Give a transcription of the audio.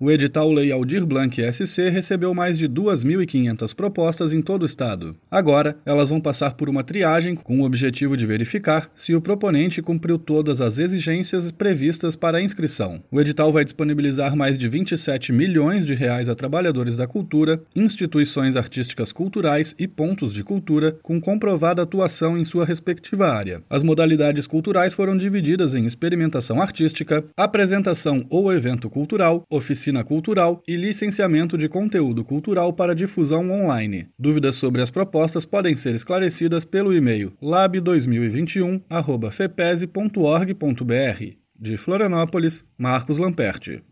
O edital Lei Aldir Blanc SC recebeu mais de 2.500 propostas em todo o estado. Agora, elas vão passar por uma triagem com o objetivo de verificar se o proponente cumpriu todas as exigências previstas para a inscrição. O edital vai disponibilizar mais de 27 milhões de reais a trabalhadores da cultura, instituições artísticas culturais e pontos de cultura com comprovada atuação em sua respectiva área. As modalidades culturais foram divididas em experimentação artística, apresentação ou evento cultural, oficina cultural e licenciamento de conteúdo cultural para difusão online. Dúvidas sobre as propostas podem ser esclarecidas pelo e-mail lab2021@fepese.org.br. De Florianópolis, Marcos Lamperti.